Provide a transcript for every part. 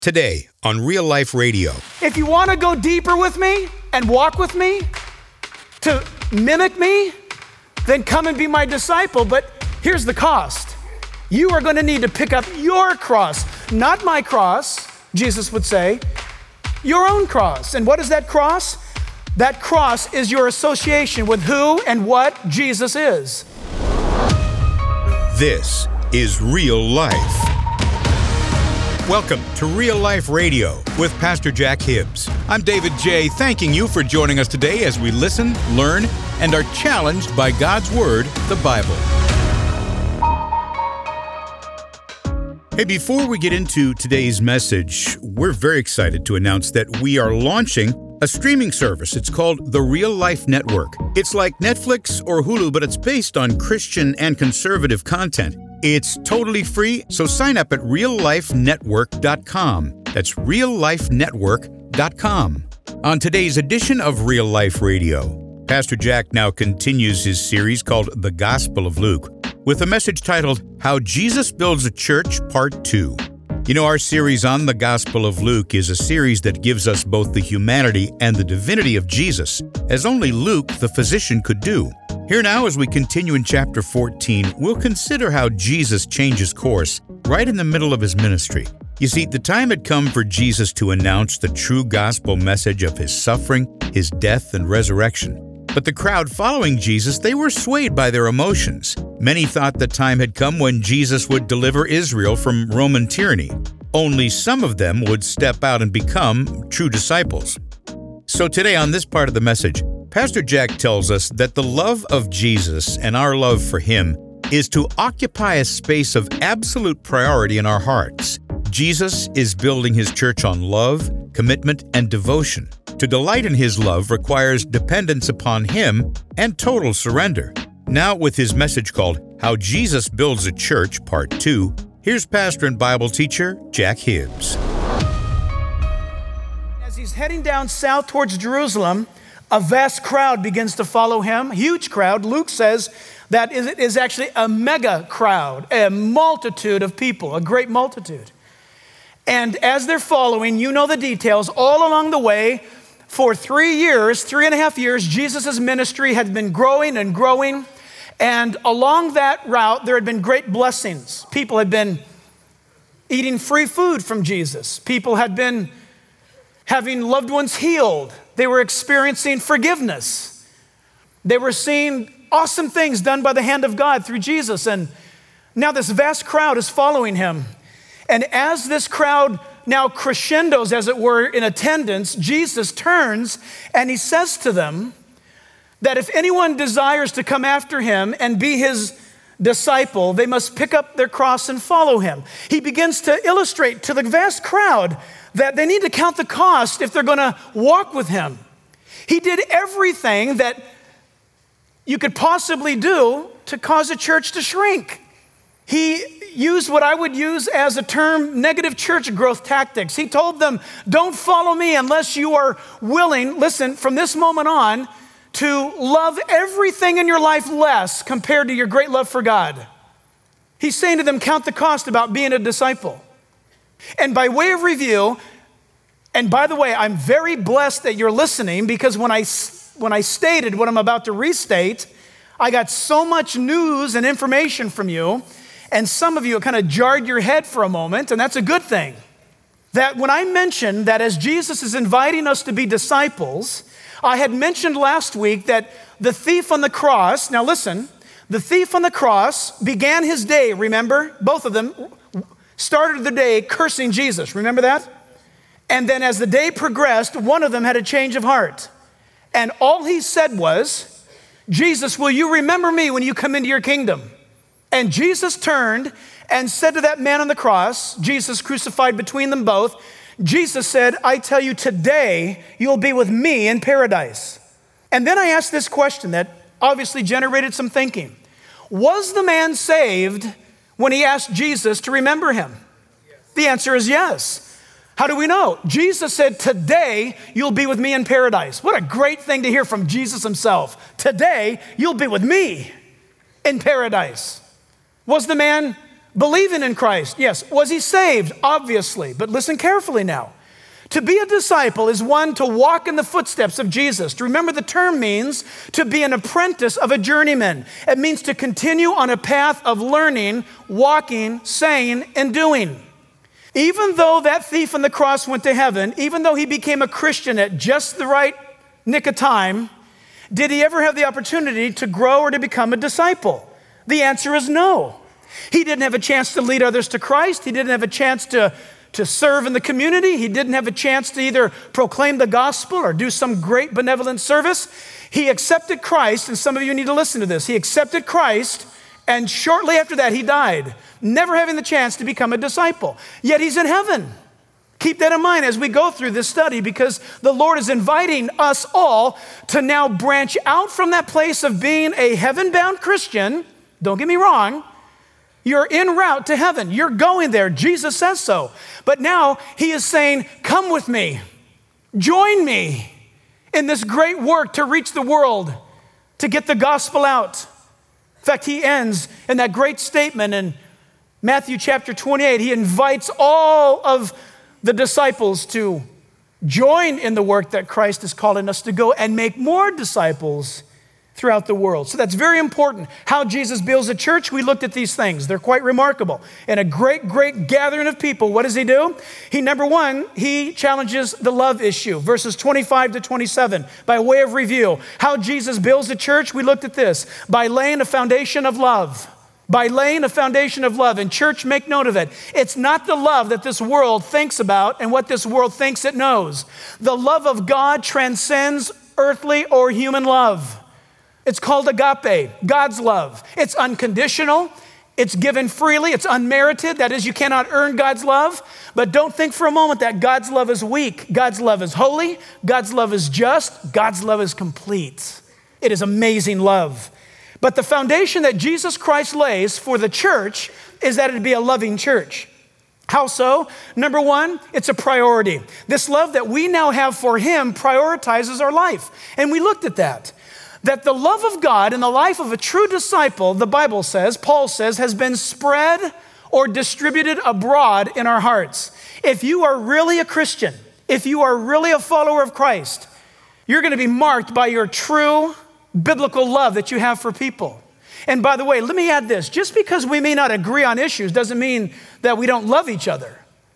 Today on Real Life Radio. If you want to go deeper with me and walk with me, to mimic me, then come and be my disciple. But here's the cost. You are going to need to pick up your cross, not my cross, Jesus would say, your own cross. And what is that cross? That cross is your association with who and what Jesus is. This is Real Life. Welcome to Real Life Radio with Pastor Jack Hibbs. I'm David J., thanking you for joining us today as we listen, learn, and are challenged by God's Word, the Bible. Hey, before we get into today's message, we're very excited to announce that we are launching a streaming service. It's called the Real Life Network. It's like Netflix or Hulu, but it's based on Christian and conservative content. It's totally free, so sign up at reallifenetwork.com. That's reallifenetwork.com. On today's edition of Real Life Radio, Pastor Jack now continues his series called The Gospel of Luke, with a message titled, How Jesus Builds a Church, Part 2. You know, our series on the Gospel of Luke is a series that gives us both the humanity and the divinity of Jesus, as only Luke, the physician, could do. Here now, as we continue in chapter 14, we'll consider how Jesus changes course right in the middle of his ministry. You see, the time had come for Jesus to announce the true gospel message of his suffering, his death, and resurrection. But the crowd following Jesus, they were swayed by their emotions. Many thought the time had come when Jesus would deliver Israel from Roman tyranny. Only some of them would step out and become true disciples. So today on this part of the message, Pastor Jack tells us that the love of Jesus and our love for him is to occupy a space of absolute priority in our hearts. Jesus is building his church on love, commitment, and devotion. To delight in his love requires dependence upon him and total surrender. Now, with his message called How Jesus Builds a Church, Part 2, here's pastor and Bible teacher Jack Hibbs. As he's heading down south towards Jerusalem, a vast crowd begins to follow him, a huge crowd. Luke says that it is actually a mega crowd, a multitude of people, a great multitude. And as they're following, you know the details, all along the way, for 3.5 years, Jesus' ministry had been growing and growing. And along that route, there had been great blessings. People had been eating free food from Jesus. People had been having loved ones healed. They were experiencing forgiveness. They were seeing awesome things done by the hand of God through Jesus. And now this vast crowd is following him. And as this crowd now crescendos, as it were, in attendance, Jesus turns and he says to them that if anyone desires to come after him and be his disciple, they must pick up their cross and follow him. He begins to illustrate to the vast crowd that they need to count the cost if they're going to walk with him. He did everything that you could possibly do to cause a church to shrink. He used what I would use as a term, negative church growth tactics. He told them, don't follow me unless you are willing, listen, from this moment on, to love everything in your life less compared to your great love for God. He's saying to them, count the cost about being a disciple. And by way of review, and by the way, I'm very blessed that you're listening, because when I stated what I'm about to restate, I got so much news and information from you, and some of you kind of jarred your head for a moment, and that's a good thing. That when I mentioned that as Jesus is inviting us to be disciples, I had mentioned last week that the thief on the cross, now listen, the thief on the cross began his day, remember? Both of them started the day cursing Jesus, remember that? And then as the day progressed, one of them had a change of heart. And all he said was, Jesus, will you remember me when you come into your kingdom? And Jesus turned and said to that man on the cross, Jesus crucified between them both, Jesus said, I tell you today, you'll be with me in paradise. And then I asked this question that obviously generated some thinking. Was the man saved when he asked Jesus to remember him? Yes. The answer is yes. How do we know? Jesus said, today you'll be with me in paradise. What a great thing to hear from Jesus himself. Today you'll be with me in paradise. Was the man believing in Christ. Yes. Was he saved? Obviously. But listen carefully now. To be a disciple is one to walk in the footsteps of Jesus. To remember, the term means to be an apprentice of a journeyman. It means to continue on a path of learning, walking, saying, and doing. Even though that thief on the cross went to heaven, even though he became a Christian at just the right nick of time, did he ever have the opportunity to grow or to become a disciple? The answer is no. He didn't have a chance to lead others to Christ. He didn't have a chance to serve in the community. He didn't have a chance to either proclaim the gospel or do some great benevolent service. He accepted Christ, and some of you need to listen to this. He accepted Christ, and shortly after that, he died, never having the chance to become a disciple. Yet he's in heaven. Keep that in mind as we go through this study, because the Lord is inviting us all to now branch out from that place of being a heaven-bound Christian. Don't get me wrong. You're en route to heaven. You're going there. Jesus says so. But now he is saying, come with me. Join me in this great work to reach the world, to get the gospel out. In fact, he ends in that great statement in Matthew chapter 28. He invites all of the disciples to join in the work that Christ is calling us to go and make more disciples throughout the world. So that's very important. How Jesus builds a church, we looked at these things. They're quite remarkable. In a great, great gathering of people, what does he do? Number one, he challenges the love issue, verses 25 to 27. By way of review, how Jesus builds a church, we looked at this. By laying a foundation of love. By laying a foundation of love. And church, make note of it. It's not the love that this world thinks about and what this world thinks it knows. The love of God transcends earthly or human love. It's called agape, God's love. It's unconditional. It's given freely. It's unmerited. That is, you cannot earn God's love. But don't think for a moment that God's love is weak. God's love is holy. God's love is just. God's love is complete. It is amazing love. But the foundation that Jesus Christ lays for the church is that it be a loving church. How so? Number one, it's a priority. This love that we now have for him prioritizes our life. And we looked at that. That the love of God in the life of a true disciple, the Bible says, Paul says, has been spread or distributed abroad in our hearts. If you are really a Christian, if you are really a follower of Christ, you're going to be marked by your true biblical love that you have for people. And by the way, let me add this. Just because we may not agree on issues doesn't mean that we don't love each other.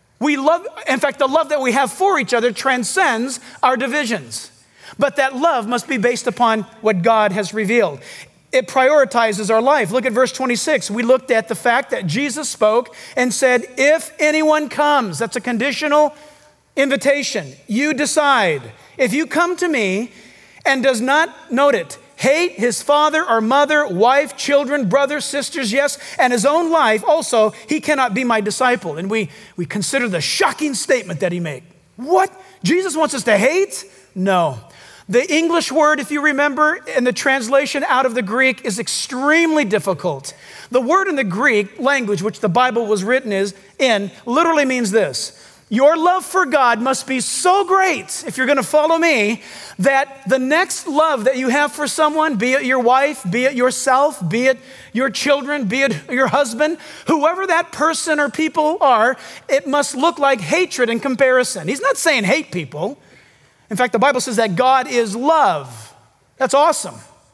In fact, the love that we have for each other transcends our divisions. But that love must be based upon what God has revealed. It prioritizes our life. Look at verse 26. We looked at the fact that Jesus spoke and said, if anyone comes, that's a conditional invitation. You decide. If you come to me and does not, note it, hate his father or mother, wife, children, brothers, sisters, yes, and his own life also, he cannot be my disciple. And we consider the shocking statement that he made. What? Jesus wants us to hate? No. The English word, if you remember, in the translation out of the Greek is extremely difficult. The word in the Greek language, which the Bible was written in, literally means this. Your love for God must be so great, if you're going to follow me, that the next love that you have for someone, be it your wife, be it yourself, be it your children, be it your husband, whoever that person or people are, it must look like hatred in comparison. He's not saying hate people. In fact, the Bible says that God is love. That's awesome.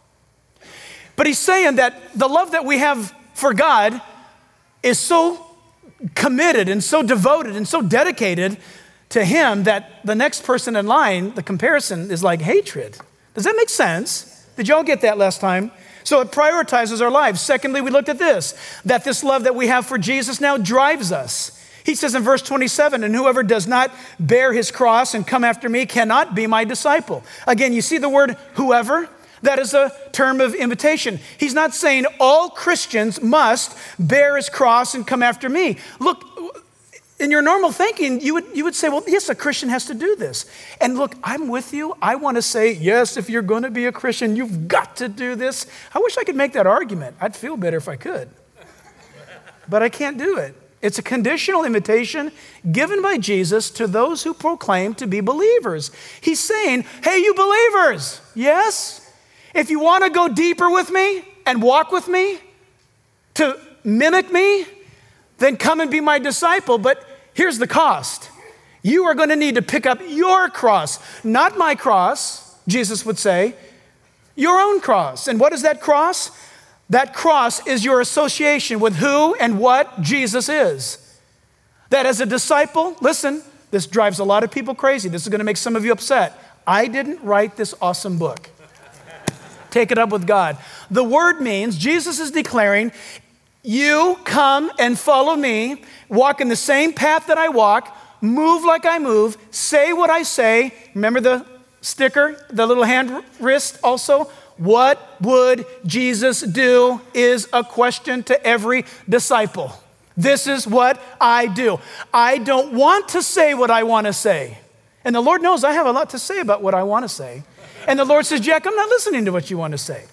But he's saying that the love that we have for God is so committed and so devoted and so dedicated to him that the next person in line, the comparison is like hatred. Does that make sense? Did y'all get that last time? So it prioritizes our lives. Secondly, we looked at this, that this love that we have for Jesus now drives us. He says in verse 27, and whoever does not bear his cross and come after me cannot be my disciple. Again, you see the word whoever? That is a term of invitation. He's not saying all Christians must bear his cross and come after me. Look, in your normal thinking, you would say, well, yes, a Christian has to do this. And look, I'm with you. I want to say, yes, if you're going to be a Christian, you've got to do this. I wish I could make that argument. I'd feel better if I could. But I can't do it. It's a conditional invitation given by Jesus to those who proclaim to be believers. He's saying, hey, you believers, yes? If you want to go deeper with me and walk with me, to mimic me, then come and be my disciple. But here's the cost. You are going to need to pick up your cross, not my cross, Jesus would say, your own cross. And what is that cross? That cross is your association with who and what Jesus is. That as a disciple, listen, this drives a lot of people crazy. This is going to make some of you upset. I didn't write this awesome book. Take it up with God. The word means, Jesus is declaring, you come and follow me, walk in the same path that I walk, move like I move, say what I say. Remember the sticker, the little hand wrist also? What would Jesus do is a question to every disciple. This is what I do. I don't want to say what I want to say. And the Lord knows I have a lot to say about what I want to say. And the Lord says, Jack, I'm not listening to what you want to say.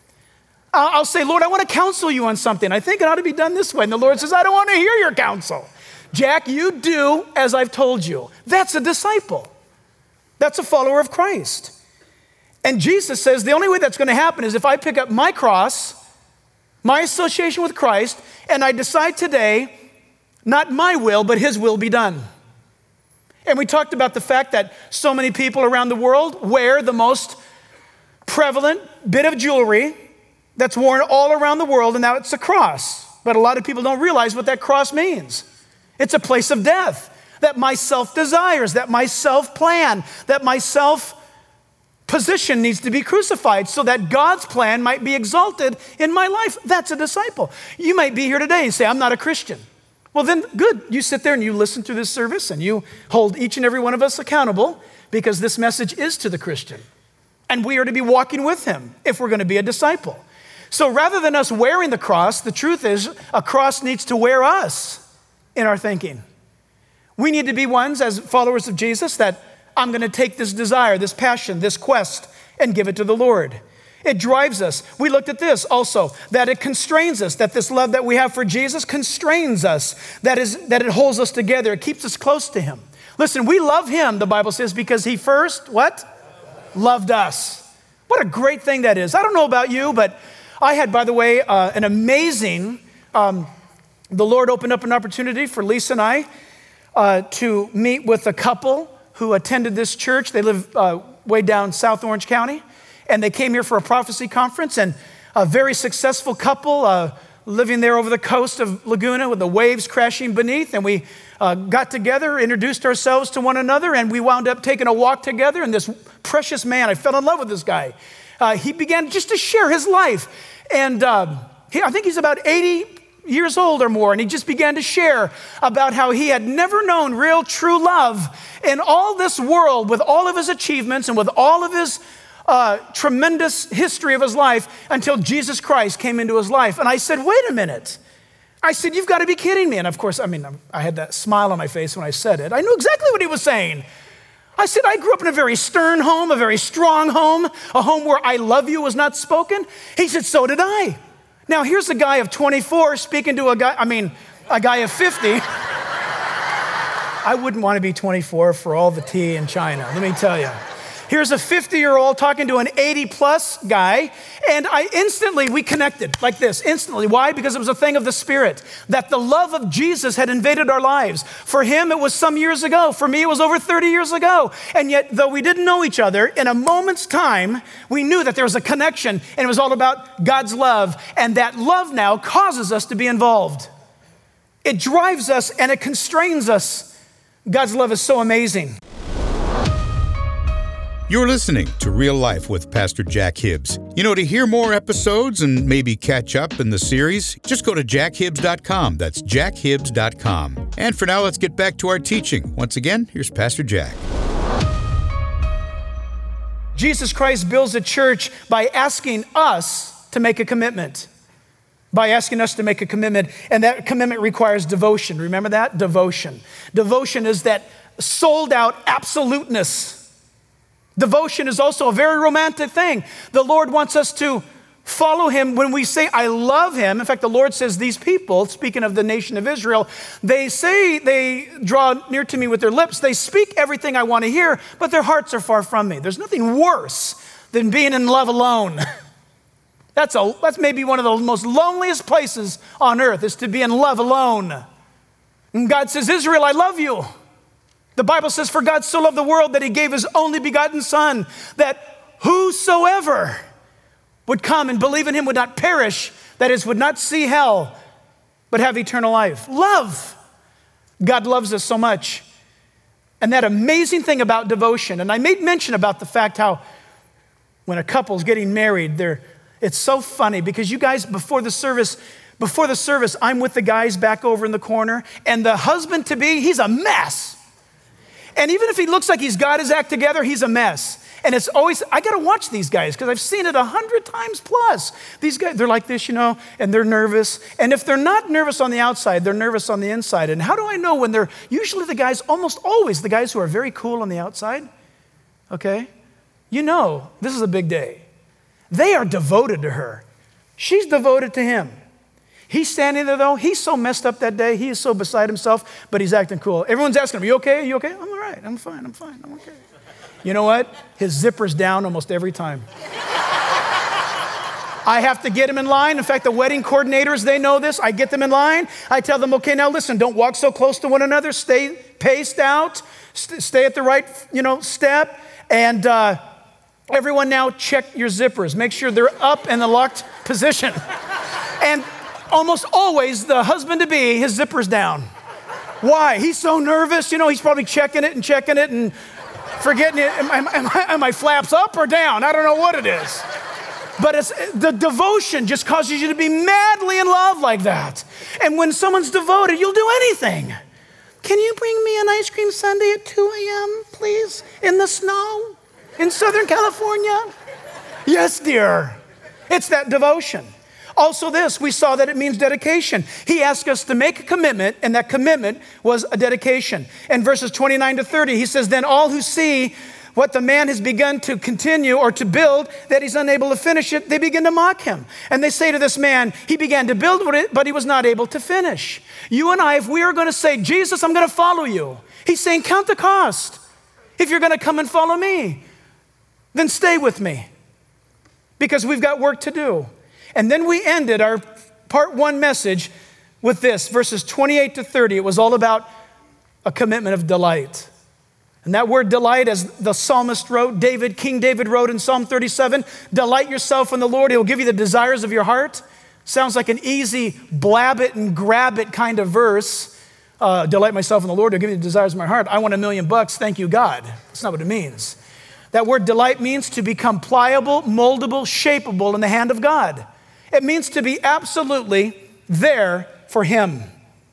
I'll say, Lord, I want to counsel you on something. I think it ought to be done this way. And the Lord says, I don't want to hear your counsel. Jack, you do as I've told you. That's a disciple. That's a follower of Christ. And Jesus says the only way that's going to happen is if I pick up my cross, my association with Christ, and I decide today, not my will, but his will be done. And we talked about the fact that so many people around the world wear the most prevalent bit of jewelry that's worn all around the world, and now it's a cross. But a lot of people don't realize what that cross means. It's a place of death, that my self desires, that my self plan, that my self position needs to be crucified so that God's plan might be exalted in my life. That's a disciple. You might be here today and say, I'm not a Christian. Well, then good. You sit there and you listen to this service and you hold each and every one of us accountable because this message is to the Christian. And we are to be walking with him if we're going to be a disciple. So rather than us wearing the cross, the truth is a cross needs to wear us in our thinking. We need to be ones as followers of Jesus that I'm going to take this desire, this passion, this quest, and give it to the Lord. It drives us. We looked at this also, that it constrains us, that this love that we have for Jesus constrains us, that it holds us together. It keeps us close to him. Listen, we love him, the Bible says, because he first, what? Loved us. What a great thing that is. I don't know about you, but I had, by the way, an amazing, the Lord opened up an opportunity for Lisa and I to meet with a couple who attended this church. They live way down South Orange County, and they came here for a prophecy conference, and a very successful couple living there over the coast of Laguna with the waves crashing beneath, and we got together, introduced ourselves to one another, and we wound up taking a walk together, and this precious man, I fell in love with this guy. He began just to share his life, and I think he's about 80 years old or more, and he just began to share about how he had never known real true love in all this world with all of his achievements and with all of his tremendous history of his life until Jesus Christ came into his life. And I said, wait a minute. I said, you've got to be kidding me. And of course, I had that smile on my face when I said it. I knew exactly what he was saying. I said, I grew up in a very stern home, a very strong home, a home where I love you was not spoken. He said, so did I. Now, here's a guy of 24 speaking to a guy of 50. I wouldn't want to be 24 for all the tea in China, let me tell you. Here's a 50-year-old talking to an 80-plus guy, and we connected like this, instantly. Why? Because it was a thing of the Spirit, that the love of Jesus had invaded our lives. For him, it was some years ago. For me, it was over 30 years ago. And yet, though we didn't know each other, in a moment's time, we knew that there was a connection, and it was all about God's love. And that love now causes us to be involved. It drives us, and it constrains us. God's love is so amazing. You're listening to Real Life with Pastor Jack Hibbs. You know, to hear more episodes and maybe catch up in the series, just go to jackhibbs.com. That's jackhibbs.com. And for now, let's get back to our teaching. Once again, here's Pastor Jack. Jesus Christ builds a church by asking us to make a commitment. By asking us to make a commitment. And that commitment requires devotion. Remember that? Devotion. Devotion is that sold out absoluteness. Devotion is also a very romantic thing. The Lord wants us to follow him when we say, I love him. In fact, the Lord says these people, speaking of the nation of Israel, they say they draw near to me with their lips. They speak everything I want to hear, but their hearts are far from me. There's nothing worse than being in love alone. That's maybe one of the most loneliest places on earth, is to be in love alone. And God says, Israel, I love you. The Bible says, for God so loved the world that he gave his only begotten son, that whosoever would come and believe in him would not perish, that is, would not see hell, but have eternal life. Love. God loves us so much. And that amazing thing about devotion, and I made mention about the fact how when a couple's getting married, it's so funny because you guys, before the service, I'm with the guys back over in the corner, and the husband-to-be, he's a mess. And even if he looks like he's got his act together, he's a mess. And it's always, I gotta watch these guys because I've seen it 100 times plus. These guys, they're like this, and they're nervous. And if they're not nervous on the outside, they're nervous on the inside. And how do I know when they're, usually the guys, almost always the guys who are very cool on the outside, okay? This is a big day. They are devoted to her. She's devoted to him. He's standing there though. He's so messed up that day. He is so beside himself, but he's acting cool. Everyone's asking him, you okay? Are you okay? I'm all right. I'm fine. I'm okay. You know what? His zipper's down almost every time. I have to get him in line. In fact, the wedding coordinators, they know this. I get them in line. I tell them, okay, now listen, don't walk so close to one another. Stay paced out. Stay at the right, step. And everyone now check your zippers. Make sure they're up in the locked position. And almost always the husband-to-be, his zipper's down. Why? He's so nervous. He's probably checking it and forgetting it. Am my flaps up or down? I don't know what it is. But it's the devotion just causes you to be madly in love like that. And when someone's devoted, you'll do anything. Can you bring me an ice cream sundae at 2 a.m., please, in the snow in Southern California? Yes, dear. It's that devotion. Also this, we saw that it means dedication. He asked us to make a commitment, and that commitment was a dedication. In verses 29 to 30, he says, then all who see what the man has begun to continue or to build, that he's unable to finish it, they begin to mock him. And they say to this man, he began to build it, but he was not able to finish. You and I, if we are going to say, Jesus, I'm going to follow you, he's saying, count the cost. If you're going to come and follow me, then stay with me, because we've got work to do. And then we ended our part 1 message with this, verses 28 to 30. It was all about a commitment of delight. And that word delight, as the psalmist wrote, King David wrote in Psalm 37, delight yourself in the Lord. He will give you the desires of your heart. Sounds like an easy blab it and grab it kind of verse. Delight myself in the Lord. He'll give you the desires of my heart. I want $1 million. Thank you, God. That's not what it means. That word delight means to become pliable, moldable, shapeable in the hand of God. It means to be absolutely there for him.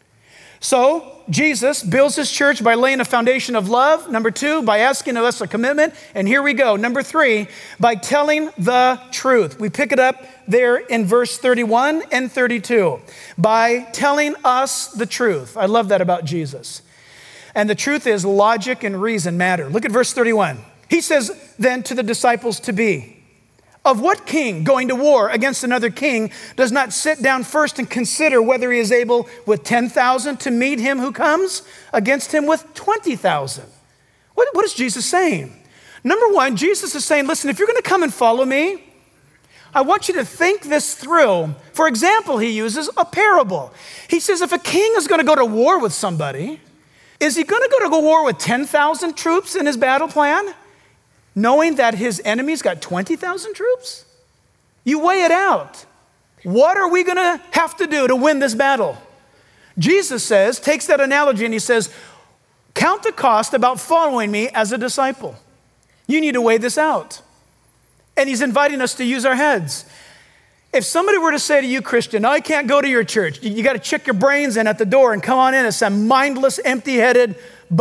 So Jesus builds his church by laying a foundation of love. Number 2, by asking of us a commitment. And here we go. Number 3, by telling the truth. We pick it up there in verse 31 and 32. By telling us the truth. I love that about Jesus. And the truth is logic and reason matter. Look at verse 31. He says then to the disciples to be, of what king going to war against another king does not sit down first and consider whether he is able with 10,000 to meet him who comes against him with 20,000? What is Jesus saying? Number 1, Jesus is saying, listen, if you're going to come and follow me, I want you to think this through. For example, he uses a parable. He says, if a king is going to go to war with somebody, is he going to go to war with 10,000 troops in his battle plan, knowing that his enemy's got 20,000 troops? You weigh it out. What are we going to have to do to win this battle? Jesus takes that analogy and he says, count the cost about following me as a disciple. You need to weigh this out. And he's inviting us to use our heads. If somebody were to say to you, Christian, I can't go to your church. You got to check your brains in at the door and come on in as some mindless, empty-headed,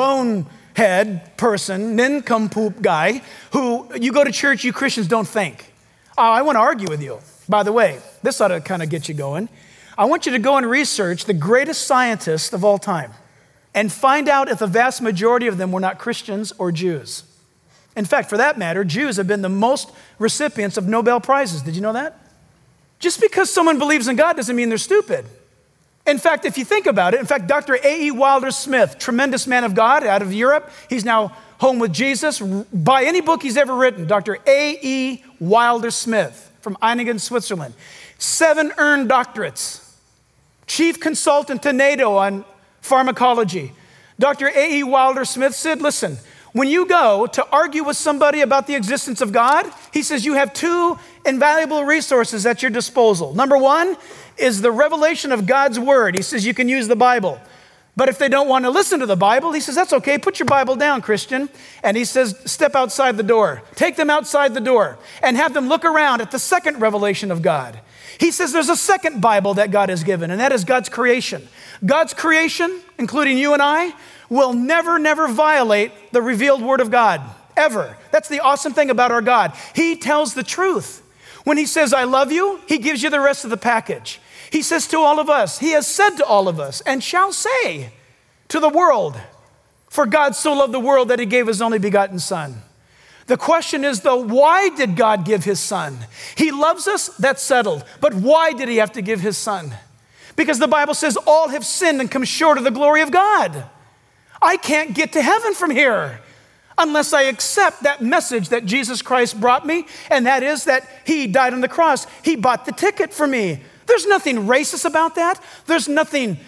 bonehead person, nincompoop guy, who you go to church, you Christians don't think. I want to argue with you. By the way, this ought to kind of get you going. I want you to go and research the greatest scientists of all time and find out if the vast majority of them were not Christians or Jews. In fact, for that matter, Jews have been the most recipients of Nobel Prizes. Did you know that? Just because someone believes in God doesn't mean they're stupid. In fact, if you think about it, Dr. A.E. Wilder Smith, tremendous man of God out of Europe, he's now home with Jesus. By any book he's ever written, Dr. A.E. Wilder Smith from Einigen, Switzerland. 7 earned doctorates. Chief consultant to NATO on pharmacology. Dr. A.E. Wilder Smith said, listen, when you go to argue with somebody about the existence of God, he says you have two invaluable resources at your disposal. Number one is the revelation of God's word. He says you can use the Bible. But if they don't want to listen to the Bible, he says, that's okay, put your Bible down, Christian. And he says, step outside the door. Take them outside the door and have them look around at the second revelation of God. He says there's a second Bible that God has given, and that is God's creation. God's creation, including you and I, will never violate the revealed word of God, ever. That's the awesome thing about our God. He tells the truth. When he says, I love you, he gives you the rest of the package. He says to all of us, he has said to all of us, and shall say to the world, for God so loved the world that he gave his only begotten son. The question is, though, why did God give his son? He loves us, that's settled. But why did he have to give his son? Because the Bible says all have sinned and come short of the glory of God. I can't get to heaven from here unless I accept that message that Jesus Christ brought me, and that is that he died on the cross. He bought the ticket for me. There's nothing racist about that. There's nothing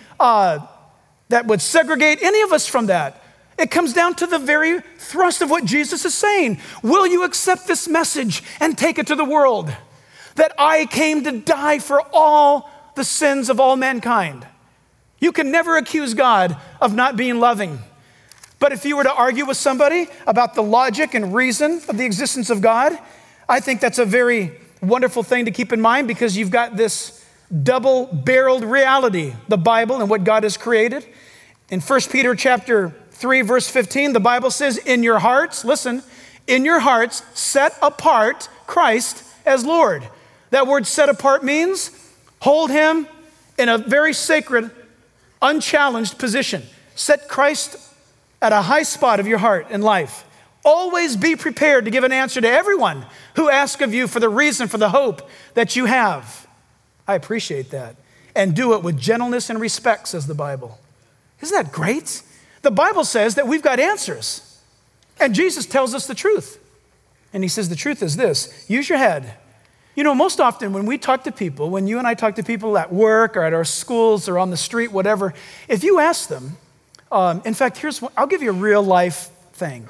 that would segregate any of us from that. It comes down to the very thrust of what Jesus is saying. Will you accept this message and take it to the world? That I came to die for all the sins of all mankind. You can never accuse God of not being loving. But if you were to argue with somebody about the logic and reason of the existence of God, I think that's a very wonderful thing to keep in mind, because you've got this double-barreled reality, the Bible and what God has created. In 1 Peter chapter 3, verse 15, the Bible says, in your hearts, listen, in your hearts, set apart Christ as Lord. That word set apart means hold him in a very sacred, unchallenged position. Set Christ at a high spot of your heart in life. Always be prepared to give an answer to everyone who asks of you for the reason, for the hope that you have. I appreciate that. And do it with gentleness and respect, says the Bible. Isn't that great? The Bible says that we've got answers. And Jesus tells us the truth. And he says the truth is this: use your head. You know, most often when we talk to people, when you and I talk to people at work or at our schools or on the street, whatever, if you ask them, in fact, here's one, I'll give you a real life thing.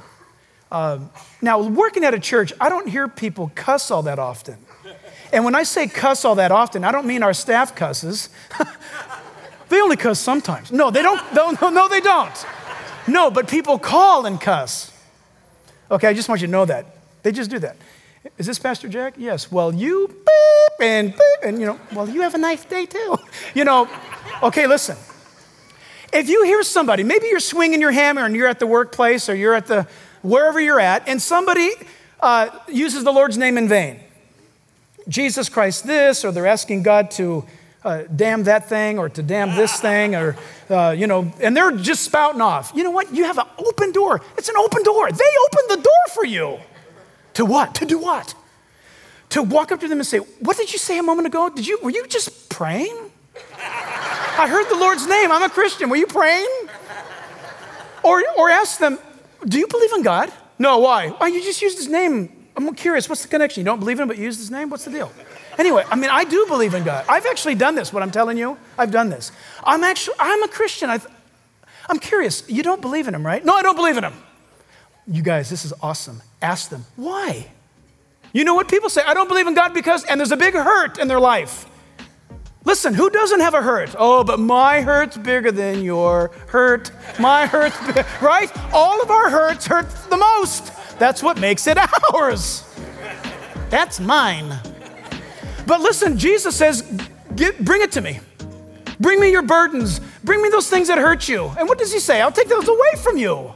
Now, working at a church, I don't hear people cuss all that often. And when I say cuss all that often, I don't mean our staff cusses. They only cuss sometimes. No, they don't. No, they don't. No, but people call and cuss. Okay, I just want you to know that. They just do that. Is this Pastor Jack? Yes. Well, you beep and you know, well, you have a nice day too. You know, okay, listen. If you hear somebody, maybe you're swinging your hammer and you're at the workplace or you're at the, wherever you're at, and somebody uses the Lord's name in vain. Jesus Christ this, or they're asking God to damn that thing or to damn this thing, or, you know, and they're just spouting off. You know what? You have an open door. It's an open door. They opened the door for you. To what? To do what? To walk up to them and say, what did you say a moment ago? Were you just praying? I heard the Lord's name. I'm a Christian. Were you praying? Or ask them, do you believe in God? No, why? Why, you just used his name. I'm curious, what's the connection? You don't believe in him, but you used his name? What's the deal? Anyway, I mean, I do believe in God. I've actually done this, what I'm telling you. I've done this. I'm a Christian. I'm curious. You don't believe in him, right? No, I don't believe in him. You guys, this is awesome. Ask them, why? You know what people say? I don't believe in God because, and there's a big hurt in their life. Listen, who doesn't have a hurt? Oh, but my hurt's bigger than your hurt. My hurt's bigger, right? All of our hurts hurt the most. That's what makes it ours. That's mine. But listen, Jesus says, bring it to me. Bring me your burdens. Bring me those things that hurt you. And what does he say? I'll take those away from you.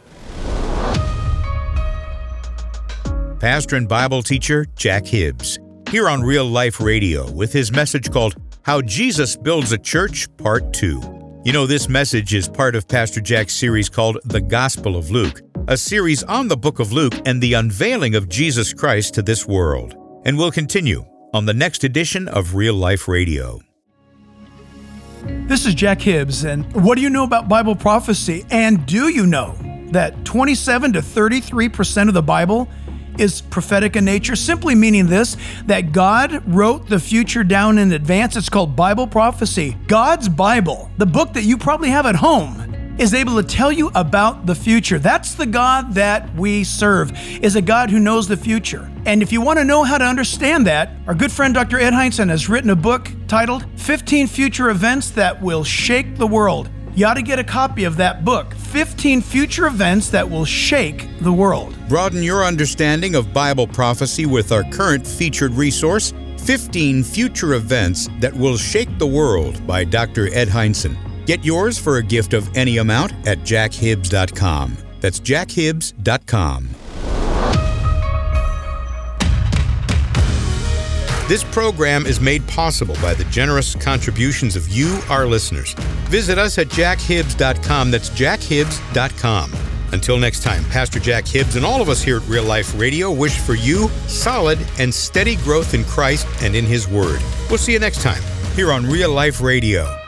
Pastor and Bible teacher Jack Hibbs, here on Real Life Radio with his message called How Jesus Builds a Church, Part 2. You know, this message is part of Pastor Jack's series called The Gospel of Luke, a series on the book of Luke and the unveiling of Jesus Christ to this world. And we'll continue on the next edition of Real Life Radio. This is Jack Hibbs, and what do you know about Bible prophecy? And do you know that 27 to 33% of the Bible is prophetic in nature, simply meaning this, that God wrote the future down in advance? It's called Bible prophecy. God's Bible, the book that you probably have at home, is able to tell you about the future. That's the God that we serve, is a God who knows the future. And if you want to know how to understand that, our good friend Dr. Ed Hindson has written a book titled 15 Future Events That Will Shake the World. You ought to get a copy of that book, 15 Future Events That Will Shake the World. Broaden your understanding of Bible prophecy with our current featured resource, 15 Future Events That Will Shake the World by Dr. Ed Hindson. Get yours for a gift of any amount at jackhibbs.com. That's jackhibbs.com. This program is made possible by the generous contributions of you, our listeners. Visit us at jackhibbs.com. That's jackhibbs.com. Until next time, Pastor Jack Hibbs and all of us here at Real Life Radio wish for you solid and steady growth in Christ and in His Word. We'll see you next time here on Real Life Radio.